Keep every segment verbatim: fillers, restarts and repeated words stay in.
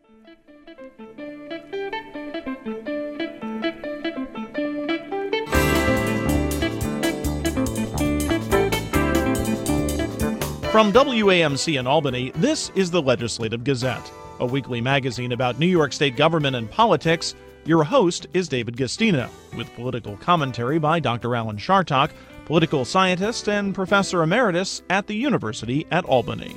From W A M C in Albany, this is the Legislative Gazette, a weekly magazine about New York State government and politics. Your host is David Gastina, with political commentary by Doctor Alan Chartock, political scientist and professor emeritus at the University at Albany.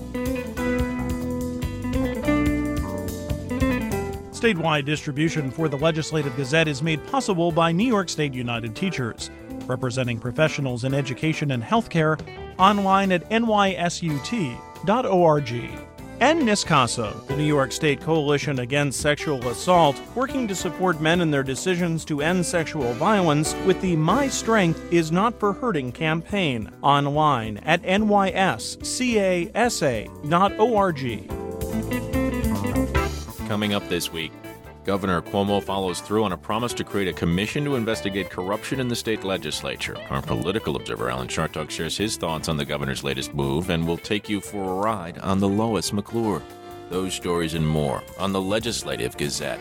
Statewide distribution for the Legislative Gazette is made possible by New York State United Teachers, representing professionals in education and healthcare, online at N Y S U T dot org. And NISCASA, the New York State Coalition Against Sexual Assault, working to support men in their decisions to end sexual violence with the My Strength Is Not for Hurting campaign, online at N Y S C A S A dot org. Coming up this week, Governor Cuomo follows through on a promise to create a commission to investigate corruption in the state legislature. Our political observer, Alan Chartock, shares his thoughts on the governor's latest move and will take you for a ride on the Lois McClure. Those stories and more on the Legislative Gazette.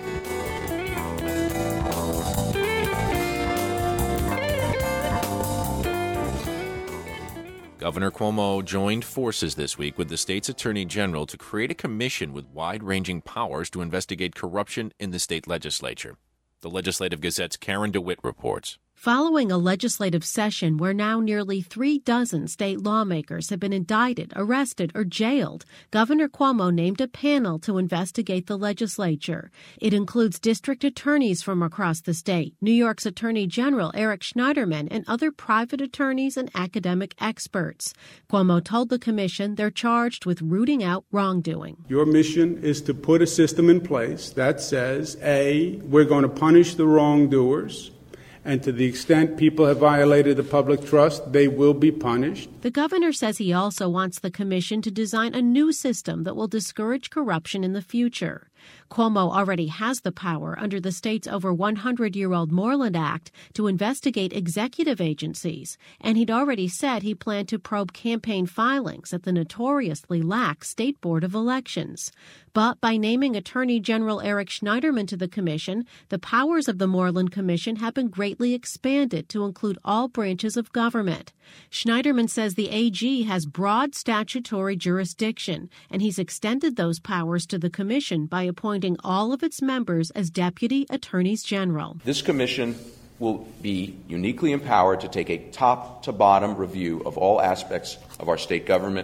Governor Cuomo joined forces this week with the state's attorney general to create a commission with wide-ranging powers to investigate corruption in the state legislature. The Legislative Gazette's Karen DeWitt reports. Following a legislative session where now nearly three dozen state lawmakers have been indicted, arrested, or jailed, Governor Cuomo named a panel to investigate the legislature. It includes district attorneys from across the state, New York's Attorney General Eric Schneiderman, and other private attorneys and academic experts. Cuomo told the commission they're charged with rooting out wrongdoing. Your mission is to put a system in place that says, A, we're going to punish the wrongdoers, and to the extent people have violated the public trust, they will be punished. The governor says he also wants the commission to design a new system that will discourage corruption in the future. Cuomo already has the power under the state's over one hundred year old Moreland Act to investigate executive agencies, and he'd already said he planned to probe campaign filings at the notoriously lax State Board of Elections. But by naming Attorney General Eric Schneiderman to the commission, the powers of the Moreland Commission have been greatly expanded to include all branches of government. Schneiderman says the A G has broad statutory jurisdiction, and he's extended those powers to the commission by appointing all of its members as deputy attorneys general. This commission will be uniquely empowered to take a top-to-bottom review of all aspects of our state government,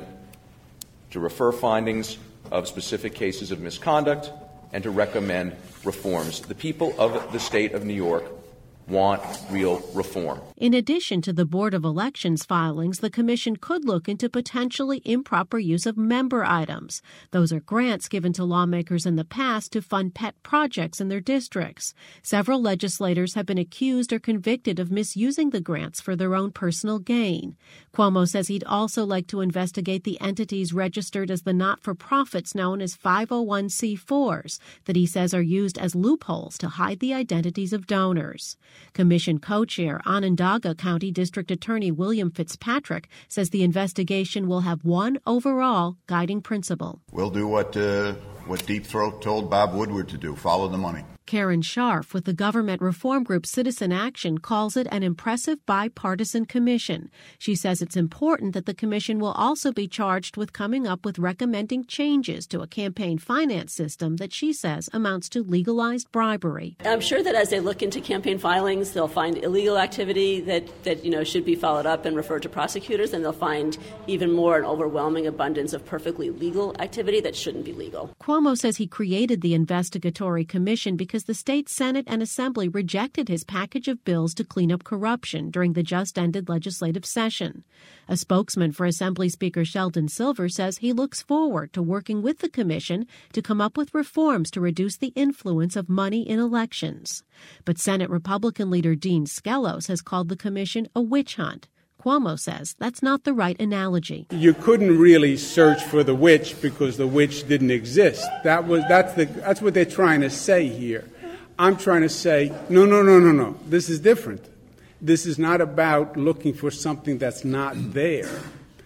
to refer findings of specific cases of misconduct, and to recommend reforms. The people of the state of New York want real reform. In addition to the Board of Elections filings, the commission could look into potentially improper use of member items. Those are grants given to lawmakers in the past to fund pet projects in their districts. Several legislators have been accused or convicted of misusing the grants for their own personal gain. Cuomo says he'd also like to investigate the entities registered as the not-for-profits known as five oh one c fours that he says are used as loopholes to hide the identities of donors. Commission co-chair Onondaga County District Attorney William Fitzpatrick says the investigation will have one overall guiding principle. We'll do what uh, what Deep Throat told Bob Woodward to do, follow the money. Karen Scharf with the government reform group Citizen Action calls it an impressive bipartisan commission. She says it's important that the commission will also be charged with coming up with recommending changes to a campaign finance system that she says amounts to legalized bribery. I'm sure that as they look into campaign filings, they'll find illegal activity that, that you know should be followed up and referred to prosecutors, and they'll find even more an overwhelming abundance of perfectly legal activity that shouldn't be legal. Cuomo says he created the investigatory commission because the state Senate and Assembly rejected his package of bills to clean up corruption during the just-ended legislative session. A spokesman for Assembly Speaker Sheldon Silver says he looks forward to working with the commission to come up with reforms to reduce the influence of money in elections. But Senate Republican leader Dean Skelos has called the commission a witch hunt. Cuomo says that's not the right analogy. You couldn't really search for the witch because the witch didn't exist. That was that's the that's what they're trying to say here. I'm trying to say, no, no, no, no, no. This is different. This is not about looking for something that's not there.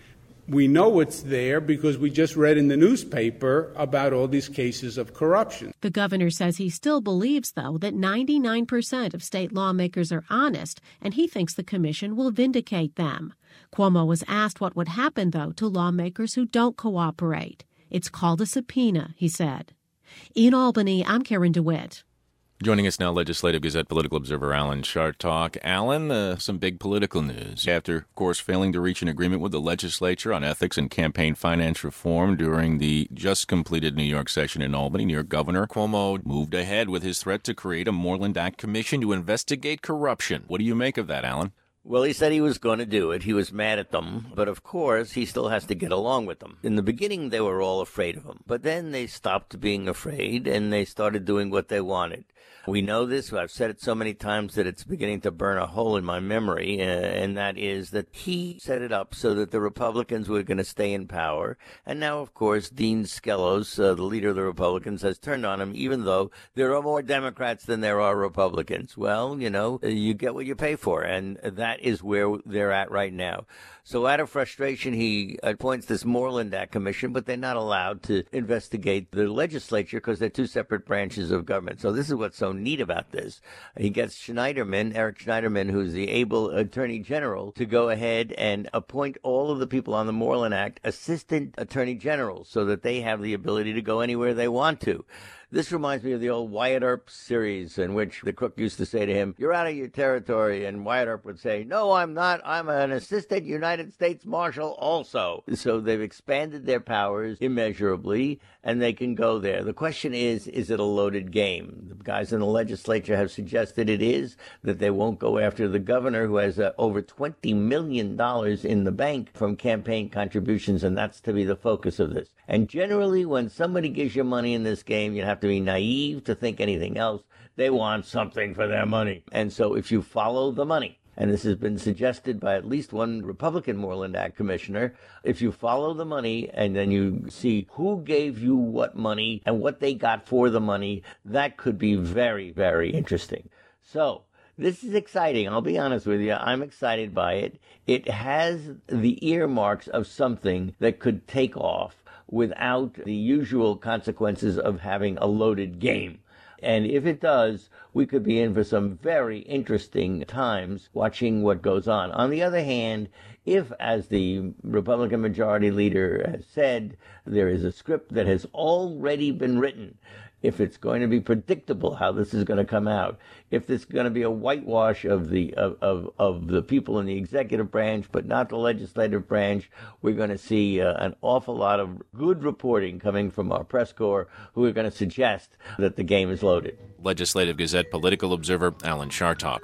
We know it's there because we just read in the newspaper about all these cases of corruption. The governor says he still believes, though, that ninety-nine percent of state lawmakers are honest, and he thinks the commission will vindicate them. Cuomo was asked what would happen, though, to lawmakers who don't cooperate. It's called a subpoena, he said. In Albany, I'm Karen DeWitt. Joining us now, Legislative Gazette political observer Alan Chartock. Alan, uh, some big political news. After, of course, failing to reach an agreement with the legislature on ethics and campaign finance reform during the just completed New York session in Albany, New York Governor Cuomo moved ahead with his threat to create a Moreland Act commission to investigate corruption. What do you make of that, Alan? Well, he said he was going to do it. He was mad at them. But, of course, he still has to get along with them. In the beginning, they were all afraid of him. But then they stopped being afraid, and they started doing what they wanted. We know this. I've said it so many times that it's beginning to burn a hole in my memory, uh, and that is that he set it up so that the Republicans were going to stay in power. And now, of course, Dean Skelos, uh, the leader of the Republicans, has turned on him, even though there are more Democrats than there are Republicans. Well, you know, you get what you pay for, and that is where they're at right now. So out of frustration, he appoints this Moreland Act commission, but they're not allowed to investigate the legislature because they're two separate branches of government. So this is what's so neat about this. He gets Schneiderman, Eric Schneiderman, who's the able attorney general, to go ahead and appoint all of the people on the Moreland Act assistant attorney generals so that they have the ability to go anywhere they want to. This reminds me of the old Wyatt Earp series in which the crook used to say to him, "You're out of your territory," and Wyatt Earp would say, "No, I'm not. I'm an assistant United States Marshal also." So they've expanded their powers immeasurably, and they can go there. The question is, is it a loaded game? The guys in the legislature have suggested it is, that they won't go after the governor, who has uh, over twenty million dollars in the bank from campaign contributions, and that's to be the focus of this. And generally, when somebody gives you money in this game, you have to be naive to think anything else. They want something for their money. And so if you follow the money, and this has been suggested by at least one Republican Moreland Act commissioner, if you follow the money and then you see who gave you what money and what they got for the money, that could be very, very interesting. So this is exciting. I'll be honest with you. I'm excited by it. It has the earmarks of something that could take off without the usual consequences of having a loaded game. And if it does, we could be in for some very interesting times watching what goes on. On the other hand, if, as the Republican Majority Leader has said, there is a script that has already been written, if it's going to be predictable how this is going to come out, if this is going to be a whitewash of the of, of, of the people in the executive branch but not the legislative branch, we're going to see uh, an awful lot of good reporting coming from our press corps, who are going to suggest that the game is loaded. Legislative Gazette political observer Alan Chartock.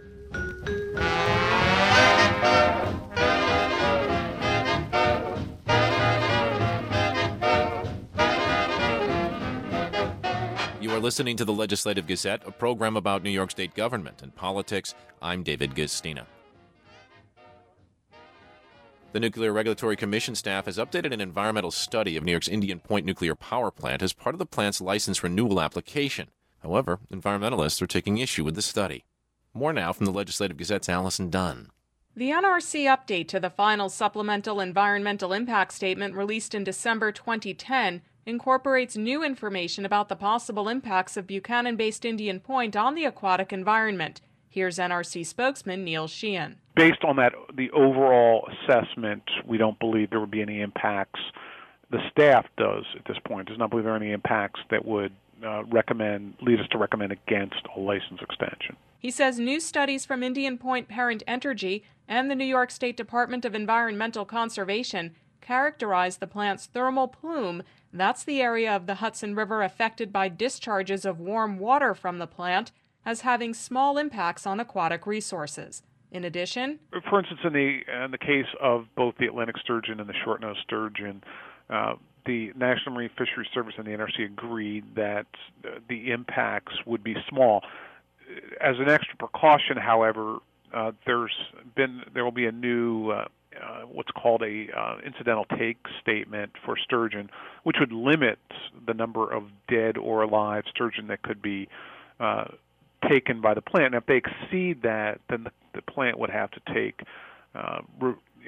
You are listening to the Legislative Gazette, a program about New York State government and politics. I'm David Gistina. The Nuclear Regulatory Commission staff has updated an environmental study of New York's Indian Point nuclear power plant as part of the plant's license renewal application. However, environmentalists are taking issue with the study. More now from the Legislative Gazette's Allison Dunn. The N R C update to the final supplemental environmental impact statement released in December twenty ten incorporates new information about the possible impacts of Buchanan-based Indian Point on the aquatic environment. Here's N R C spokesman Neil Sheehan. Based on that, the overall assessment, we don't believe there would be any impacts. The staff does at this point, does not believe there are any impacts that would uh, recommend, lead us to recommend against a license extension. He says new studies from Indian Point Parent Entergy and the New York State Department of Environmental Conservation characterize the plant's thermal plume. That's the area of the Hudson River affected by discharges of warm water from the plant, as having small impacts on aquatic resources. In addition, for instance, in the in the case of both the Atlantic sturgeon and the short-nosed sturgeon, uh, the National Marine Fisheries Service and the N R C agreed that uh, the impacts would be small. As an extra precaution, however, uh, there's been there will be a new uh, uh, what's called a uh, incidental take statement for sturgeon, which would limit the number of dead or alive sturgeon that could be uh, taken by the plant. And if they exceed that, then the, the plant would have to take uh, re-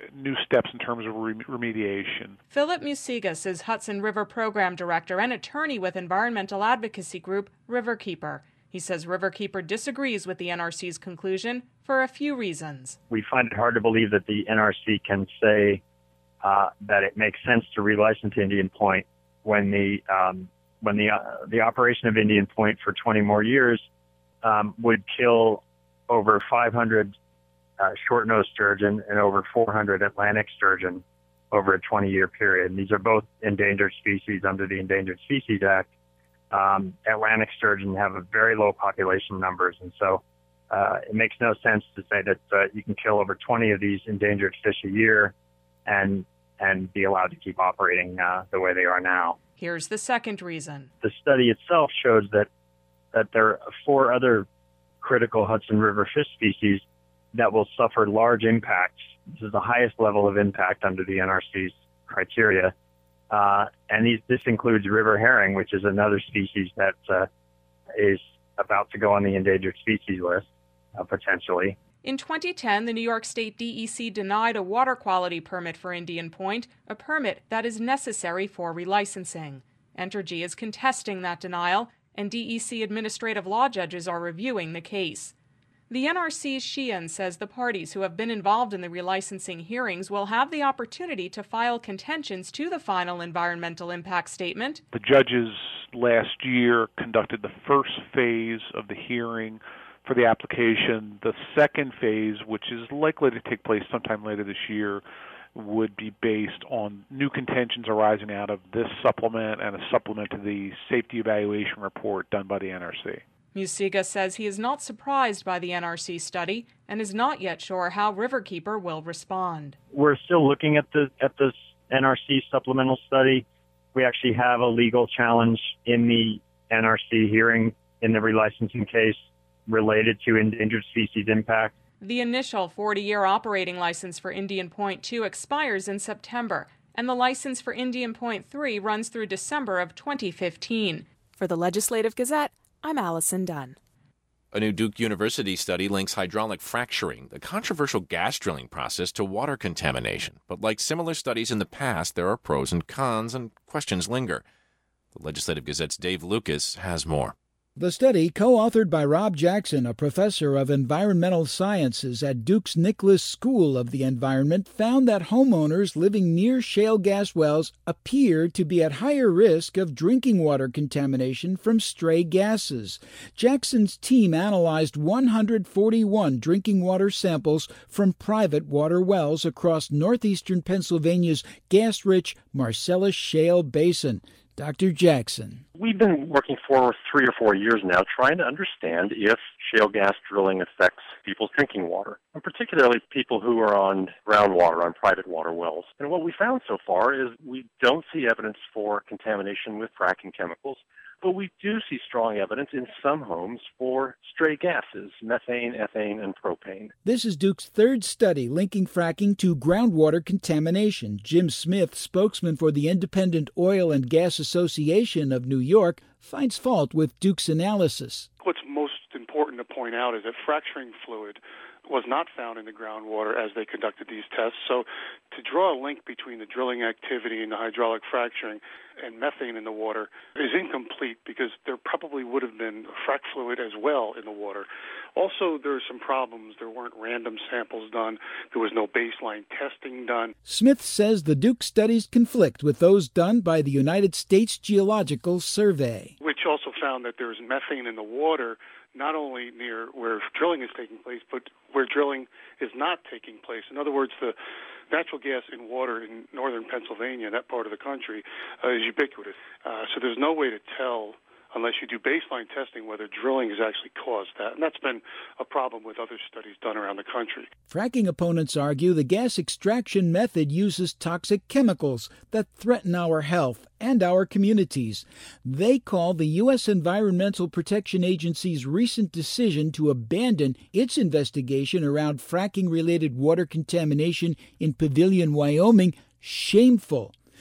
new steps in terms of remediation. Philip Musigas is Hudson River Program Director and attorney with environmental advocacy group Riverkeeper. He says Riverkeeper disagrees with the N R C's conclusion for a few reasons. We find it hard to believe that the N R C can say uh, that it makes sense to relicense Indian Point when the um, when the uh, the operation of Indian Point for twenty more years um, would kill over five hundred uh, short-nosed sturgeon and over four hundred Atlantic sturgeon over a twenty-year period. And these are both endangered species under the Endangered Species Act. Um, Atlantic sturgeon have a very low population numbers, and so uh, it makes no sense to say that uh, you can kill over twenty of these endangered fish a year and and be allowed to keep operating uh, the way they are now. Here's the second reason. The study itself shows that that there are four other critical Hudson River fish species that will suffer large impacts. This is the highest level of impact under the N R C's criteria. Uh, and these, this includes river herring, which is another species that uh, is about to go on the endangered species list, uh, potentially. In twenty ten, the New York State D E C denied a water quality permit for Indian Point, a permit that is necessary for relicensing. Entergy is contesting that denial, and D E C administrative law judges are reviewing the case. The N R C's Sheehan says the parties who have been involved in the relicensing hearings will have the opportunity to file contentions to the final environmental impact statement. The judges last year conducted the first phase of the hearing for the application. The second phase, which is likely to take place sometime later this year, would be based on new contentions arising out of this supplement and a supplement to the safety evaluation report done by the N R C. Musiga says he is not surprised by the N R C study and is not yet sure how Riverkeeper will respond. We're still looking at the at this N R C supplemental study. We actually have a legal challenge in the N R C hearing in the relicensing case related to endangered species impact. The initial forty-year operating license for Indian Point two expires in September, and the license for Indian Point three runs through December of twenty fifteen. For the Legislative Gazette, I'm Allison Dunn. A new Duke University study links hydraulic fracturing, the controversial gas drilling process, to water contamination. But like similar studies in the past, there are pros and cons, and questions linger. The Legislative Gazette's Dave Lucas has more. The study, co-authored by Rob Jackson, a professor of environmental sciences at Duke's Nicholas School of the Environment, found that homeowners living near shale gas wells appear to be at higher risk of drinking water contamination from stray gases. Jackson's team analyzed one hundred forty-one drinking water samples from private water wells across northeastern Pennsylvania's gas-rich Marcellus Shale Basin. Doctor Jackson. We've been working for three or four years now trying to understand if shale gas drilling affects people's drinking water, and particularly people who are on groundwater, on private water wells. And what we found so far is we don't see evidence for contamination with fracking chemicals, but we do see strong evidence in some homes for stray gases, methane, ethane, and propane. This is Duke's third study linking fracking to groundwater contamination. Jim Smith, spokesman for the Independent Oil and Gas Association of New York, finds fault with Duke's analysis. What's most important to point out is that fracturing fluid was not found in the groundwater as they conducted these tests. So to draw a link between the drilling activity and the hydraulic fracturing and methane in the water is incomplete, because there probably would have been frac fluid as well in the water. Also, there are some problems. There weren't random samples done. There was no baseline testing done. Smith says the Duke studies conflict with those done by the United States Geological Survey, which also found that there's methane in the water, not only near where drilling is taking place, but where drilling is not taking place. In other words, the natural gas in water in northern Pennsylvania, that part of the country, uh, is ubiquitous. Uh, so there's no way to tell, unless you do baseline testing, whether drilling has actually caused that. And that's been a problem with other studies done around the country. Fracking opponents argue the gas extraction method uses toxic chemicals that threaten our health and our communities. They call the U S Environmental Protection Agency's recent decision to abandon its investigation around fracking-related water contamination in Pavilion, Wyoming, shameful.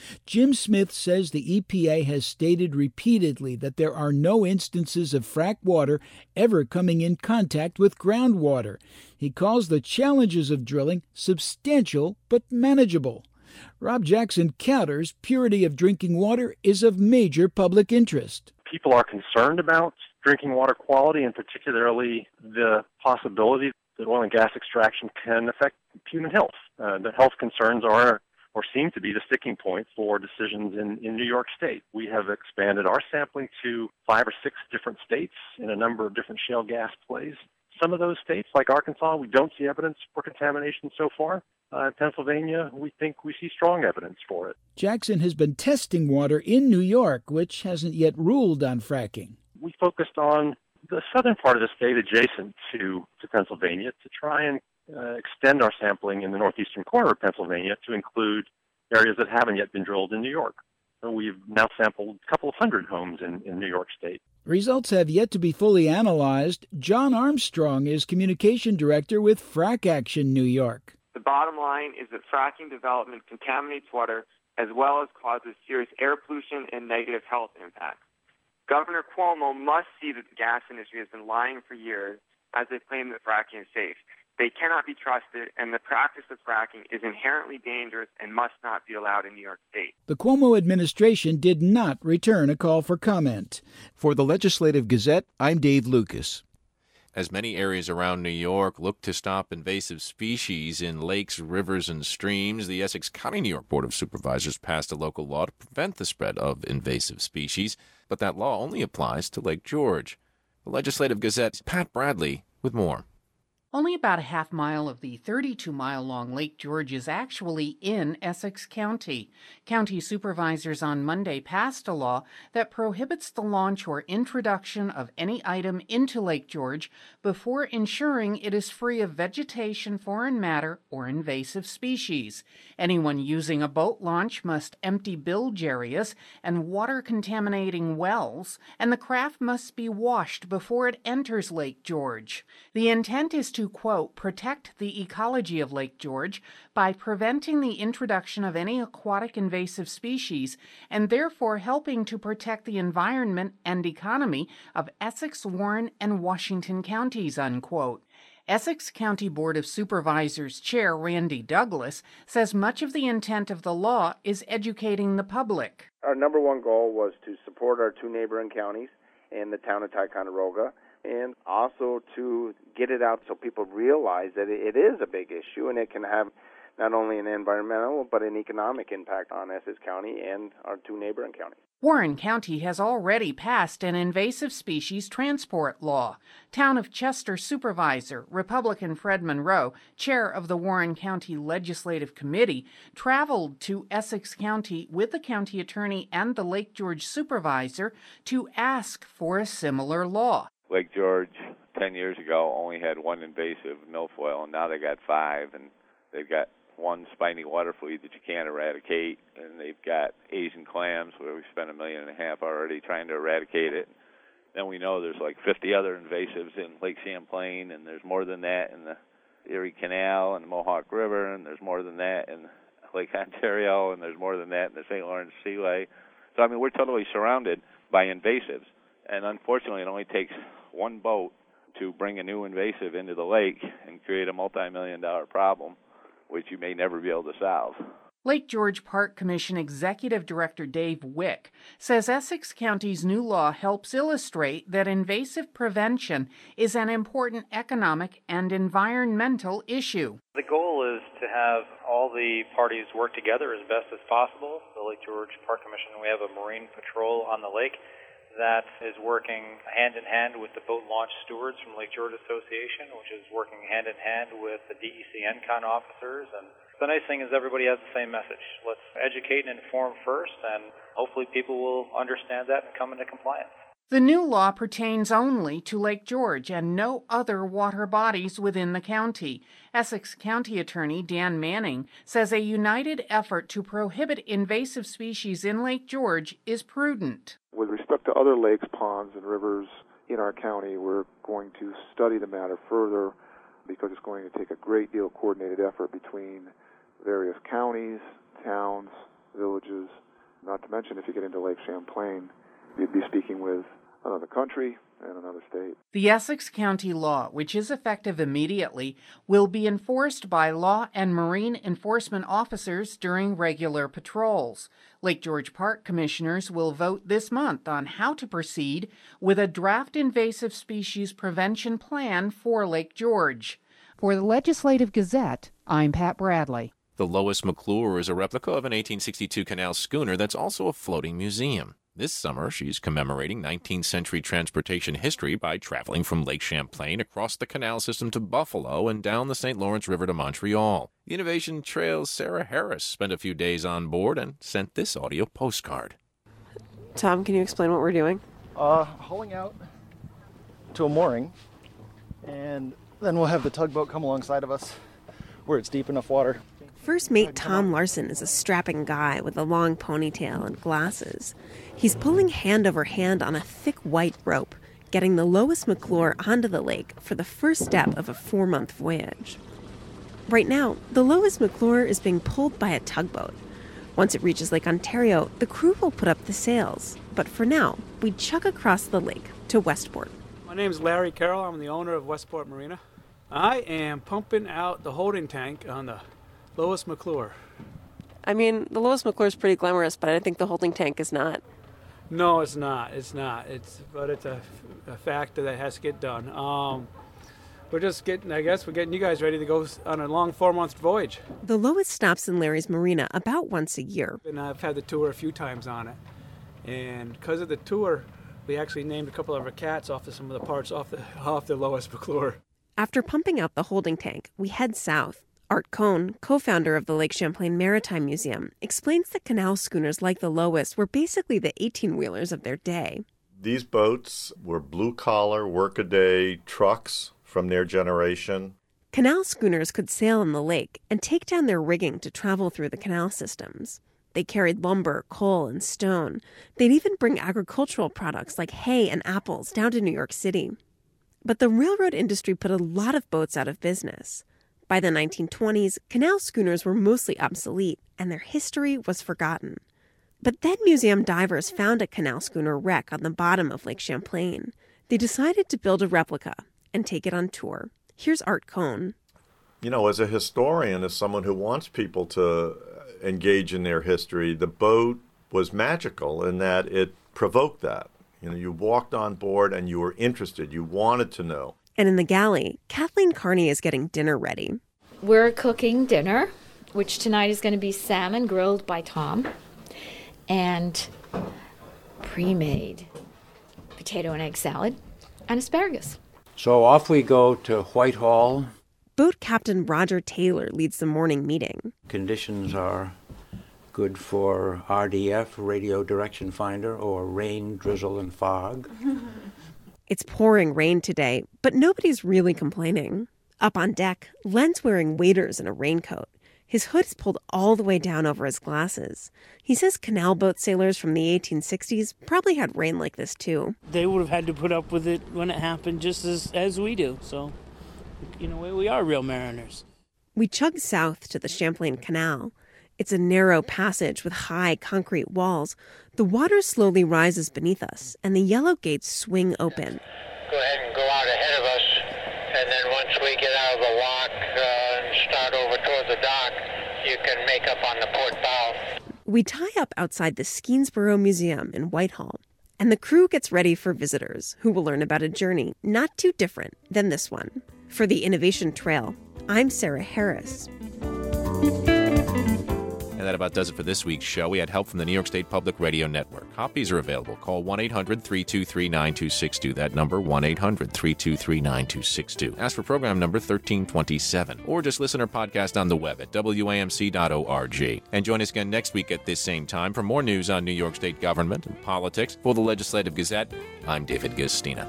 Jim Smith says the E P A has stated repeatedly that there are no instances of frack water ever coming in contact with groundwater. He calls the challenges of drilling substantial but manageable. Rob Jackson counters purity of drinking water is of major public interest. People are concerned about drinking water quality, and particularly the possibility that oil and gas extraction can affect human health. Uh, the health concerns are or seem to be the sticking point for decisions in, in New York State. We have expanded our sampling to five or six different states in a number of different shale gas plays. Some of those states, like Arkansas, we don't see evidence for contamination so far. Uh, in Pennsylvania, we think we see strong evidence for it. Jackson has been testing water in New York, which hasn't yet ruled on fracking. We focused on the southern part of the state adjacent to, to Pennsylvania to try and uh, extend our sampling in the northeastern corner of Pennsylvania to include areas that haven't yet been drilled in New York. So we've now sampled a couple of hundred homes in, in New York State. Results have yet to be fully analyzed. John Armstrong is communication director with Frack Action New York. The bottom line is that fracking development contaminates water as well as causes serious air pollution and negative health impacts. Governor Cuomo must see that the gas industry has been lying for years as they claim that fracking is safe. They cannot be trusted, and the practice of fracking is inherently dangerous and must not be allowed in New York State. The Cuomo administration did not return a call for comment. For the Legislative Gazette, I'm Dave Lucas. As many areas around New York look to stop invasive species in lakes, rivers, and streams, the Essex County, New York Board of Supervisors passed a local law to prevent the spread of invasive species, but that law only applies to Lake George. The Legislative Gazette's Pat Bradley with more. Only about a half mile of the thirty-two mile long Lake George is actually in Essex County. County supervisors on Monday passed a law that prohibits the launch or introduction of any item into Lake George before ensuring it is free of vegetation, foreign matter, or invasive species. Anyone using a boat launch must empty bilge areas and water-contaminating wells, and the craft must be washed before it enters Lake George. The intent is to to, quote, protect the ecology of Lake George by preventing the introduction of any aquatic invasive species and therefore helping to protect the environment and economy of Essex, Warren, and Washington counties, unquote. Essex County Board of Supervisors Chair Randy Douglas says much of the intent of the law is educating the public. Our number one goal was to support our two neighboring counties and the town of Ticonderoga, and also to get it out so people realize that it is a big issue and it can have not only an environmental but an economic impact on Essex County and our two neighboring counties. Warren County has already passed an invasive species transport law. Town of Chester Supervisor, Republican Fred Monroe, chair of the Warren County Legislative Committee, traveled to Essex County with the county attorney and the Lake George supervisor to ask for a similar law. Lake George, ten years ago, only had one invasive milfoil, and now they got five, and they've got one spiny water fleet that you can't eradicate, and they've got Asian clams where we spent a million and a half already trying to eradicate it. Then we know there's like fifty other invasives in Lake Champlain, and there's more than that in the Erie Canal and the Mohawk River, and there's more than that in Lake Ontario, and there's more than that in the Saint Lawrence Seaway. So, I mean, we're totally surrounded by invasives, and unfortunately it only takes one boat to bring a new invasive into the lake and create a multi-million dollar problem, which you may never be able to solve. Lake George Park Commission Executive Director Dave Wick says Essex County's new law helps illustrate that invasive prevention is an important economic and environmental issue. The goal is to have all the parties work together as best as possible. The Lake George Park Commission, we have a marine patrol on the lake that is working hand in hand with the boat launch stewards from Lake George Association, which is working hand in hand with the D E C N CON officers. And the nice thing is everybody has the same message. Let's educate and inform first, and hopefully people will understand that and come into compliance. The new law pertains only to Lake George and no other water bodies within the county. Essex County Attorney Dan Manning says a united effort to prohibit invasive species in Lake George is prudent. With respect to other lakes, ponds, and rivers in our county, we're going to study the matter further because it's going to take a great deal of coordinated effort between various counties, towns, villages. Not to mention, if you get into Lake Champlain, you'd be speaking with another country and another state. The Essex County law, which is effective immediately, will be enforced by law and marine enforcement officers during regular patrols. Lake George Park commissioners will vote this month on how to proceed with a draft invasive species prevention plan for Lake George. For the Legislative Gazette, I'm Pat Bradley. The Lois McClure is a replica of an eighteen sixty-two canal schooner that's also a floating museum. This summer, she's commemorating nineteenth century transportation history by traveling from Lake Champlain across the canal system to Buffalo and down the Saint Lawrence River to Montreal. The Innovation Trail's Sarah Harris spent a few days on board and sent this audio postcard. Tom, can you explain what we're doing? Uh, hauling out to a mooring, and then we'll have the tugboat come alongside of us where it's deep enough water. First mate Tom Larson is a strapping guy with a long ponytail and glasses. He's pulling hand over hand on a thick white rope, getting the Lois McClure onto the lake for the first step of a four-month voyage. Right now, the Lois McClure is being pulled by a tugboat. Once it reaches Lake Ontario, the crew will put up the sails. But for now, we chug across the lake to Westport. My name is Larry Carroll. I'm the owner of Westport Marina. I am pumping out the holding tank on the Lois McClure. I mean, the Lois McClure is pretty glamorous, but I think the holding tank is not. No, it's not. It's not. It's but it's a, a factor that has to get done. Um, we're just getting. I guess we're getting you guys ready to go on a long four-month voyage. The Lois stops in Larry's marina about once a year. And I've had the tour a few times on it, and because of the tour, we actually named a couple of our cats off of some of the parts off the off the Lois McClure. After pumping out the holding tank, we head south. Art Cohn, co-founder of the Lake Champlain Maritime Museum, explains that canal schooners like the Lois were basically the eighteen-wheelers of their day. These boats were blue-collar, work-a-day trucks from their generation. Canal schooners could sail in the lake and take down their rigging to travel through the canal systems. They carried lumber, coal, and stone. They'd even bring agricultural products like hay and apples down to New York City. But the railroad industry put a lot of boats out of business. By the nineteen twenties, canal schooners were mostly obsolete, and their history was forgotten. But then museum divers found a canal schooner wreck on the bottom of Lake Champlain. They decided to build a replica and take it on tour. Here's Art Cohn. You know, as a historian, as someone who wants people to engage in their history, the boat was magical in that it provoked that. You know, you walked on board and you were interested. You wanted to know. And in the galley, Kathleen Carney is getting dinner ready. We're cooking dinner, which tonight is going to be salmon grilled by Tom and pre-made potato and egg salad and asparagus. So off we go to Whitehall. Boat Captain Roger Taylor leads the morning meeting. Conditions are good for R D F, radio direction finder, or rain, drizzle, and fog. It's pouring rain today, but nobody's really complaining. Up on deck, Len's wearing waders and a raincoat. His hood is pulled all the way down over his glasses. He says canal boat sailors from the eighteen sixties probably had rain like this too. They would have had to put up with it when it happened just as, as we do. So, you know, we are real mariners. We chug south to the Champlain Canal. It's a narrow passage with high concrete walls. The water slowly rises beneath us, and the yellow gates swing open. Go ahead and go out ahead of us, and then once we get out of the lock uh, and start over toward the dock, you can make up on the port bow. We tie up outside the Skeensboro Museum in Whitehall, and the crew gets ready for visitors who will learn about a journey not too different than this one. For the Innovation Trail, I'm Sarah Harris. And that about does it for this week's show. We had help from the New York State Public Radio Network. Copies are available. Call one eight hundred three two three nine two six two. That number, one eight hundred three two three nine two six two. Ask for program number thirteen twenty-seven. Or just listen or podcast on the web at W A M C dot org. And join us again next week at this same time for more news on New York State government and politics. For the Legislative Gazette, I'm David Gustina.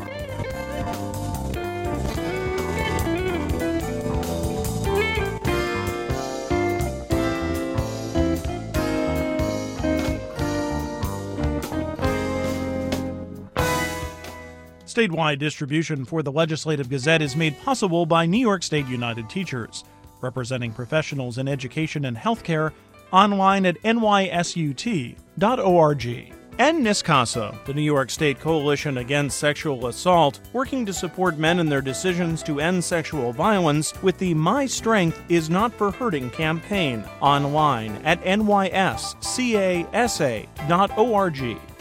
Statewide distribution for the Legislative Gazette is made possible by New York State United Teachers, representing professionals in education and healthcare. online at N Y S U T dot org. And NISCASA, the New York State Coalition Against Sexual Assault, working to support men in their decisions to end sexual violence with the My Strength Is Not for Hurting campaign, online at N Y S C A S A dot org.